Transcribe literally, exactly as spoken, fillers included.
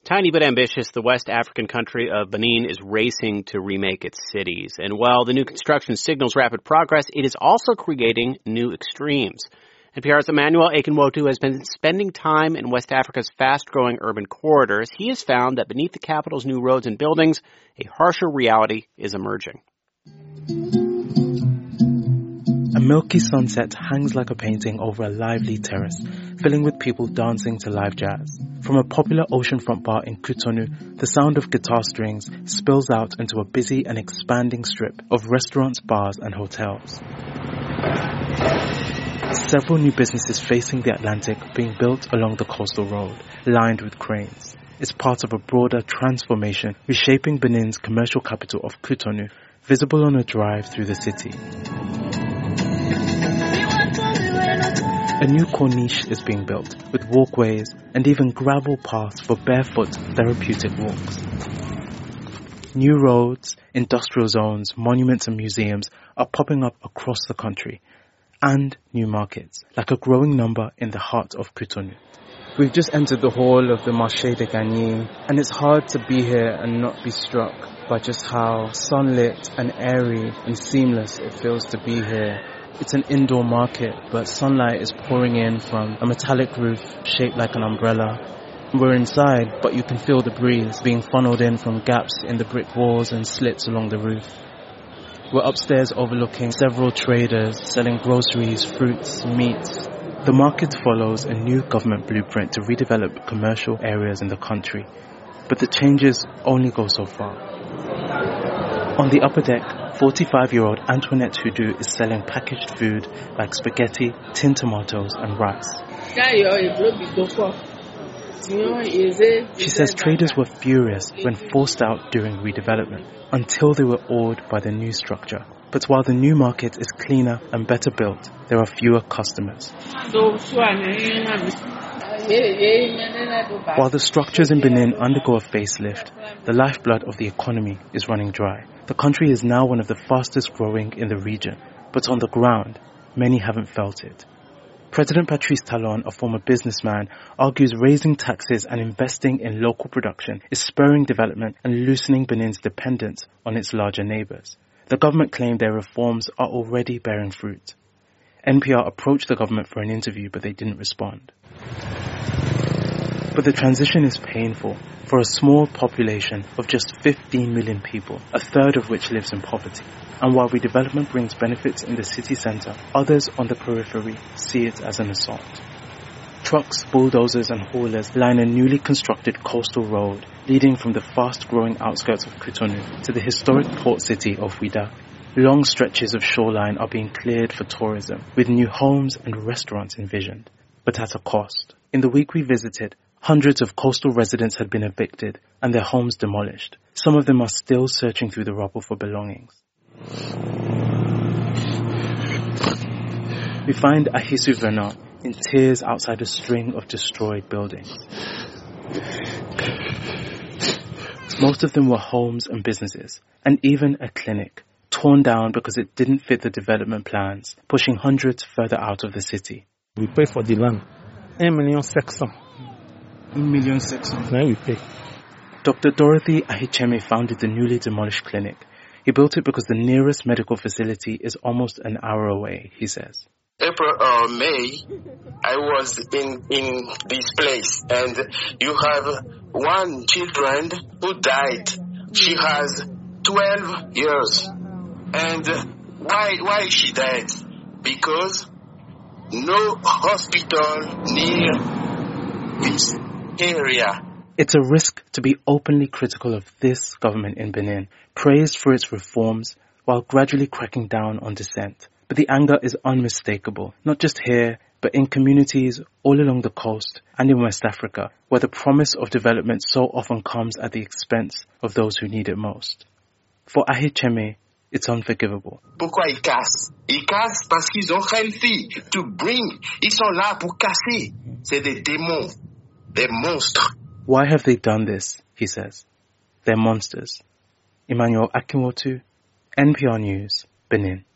Tiny but ambitious, the West African country of Benin is racing to remake its cities. And while the new construction signals rapid progress, it is also creating new extremes. N P R's Emmanuel Akinwotu has been spending time in West Africa's fast-growing urban corridors. He has found that beneath the capital's new roads and buildings, a harsher reality is emerging. A milky sunset hangs like a painting over a lively terrace, filling with people dancing to live jazz. From a popular oceanfront bar in Cotonou, the sound of guitar strings spills out into a busy and expanding strip of restaurants, bars, and hotels. Several new businesses facing the Atlantic being built along the coastal road, lined with cranes. It's part of a broader transformation reshaping Benin's commercial capital of Cotonou, visible on a drive through the city. A new corniche is being built, with walkways and even gravel paths for barefoot therapeutic walks. New roads, industrial zones, monuments and museums are popping up across the country, and new markets, like a growing number in the heart of Cotonou. We've just entered the hall of the Marché de Gagny, and it's hard to be here and not be struck by just how sunlit and airy and seamless it feels to be here. It's an indoor market, but sunlight is pouring in from a metallic roof shaped like an umbrella. We're inside, but you can feel the breeze being funneled in from gaps in the brick walls and slits along the roof. We're upstairs overlooking several traders selling groceries, fruits, meats. The market follows a new government blueprint to redevelop commercial areas in the country, but the changes only go so far. On the upper deck, forty-five-year-old Antoinette Houdou is selling packaged food like spaghetti, tinned tomatoes, and rice. She says traders were furious when forced out during redevelopment, until they were awed by the new structure. But while the new market is cleaner and better built, there are fewer customers. While the structures in Benin undergo a facelift, the lifeblood of the economy is running dry. The country is now one of the fastest growing in the region, but on the ground, many haven't felt it. President Patrice Talon, a former businessman, argues raising taxes and investing in local production is spurring development and loosening Benin's dependence on its larger neighbors. The government claimed their reforms are already bearing fruit. N P R approached the government for an interview, but they didn't respond. But the transition is painful for a small population of just fifteen million people, a third of which lives in poverty. And while redevelopment brings benefits in the city centre, others on the periphery see it as an assault. Trucks, bulldozers and haulers line a newly constructed coastal road leading from the fast-growing outskirts of Cotonou to the historic port city of Ouidah. Long stretches of shoreline are being cleared for tourism, with new homes and restaurants envisioned, but at a cost. In the week we visited, hundreds of coastal residents had been evicted and their homes demolished. Some of them are still searching through the rubble for belongings. We find Ahisu Vernon in tears outside a string of destroyed buildings. Most of them were homes and businesses, and even a clinic, torn down because it didn't fit the development plans, pushing hundreds further out of the city. We pay for the land. one million six hundred. one million six hundred. Now we pay. Doctor Dorothy Ahicheme founded the newly demolished clinic. He built it because the nearest medical facility is almost an hour away, he says. April or May, I was in, in this place, and you have one children who died. She has twelve years. And why, why she died? Because no hospital near this area. It's a risk to be openly critical of this government in Benin, praised for its reforms while gradually cracking down on dissent. But the anger is unmistakable, not just here, but in communities all along the coast and in West Africa, where the promise of development so often comes at the expense of those who need it most. For Ahicheme, it's unforgivable. Pourquoi ils cassent? Ils cassent parce qu'ils ont réussi to bring. Ils sont là pour casser. C'est des démons, des monstres. Why have they done this, he says. They're monsters. Emmanuel Akinwotu, N P R News, Benin.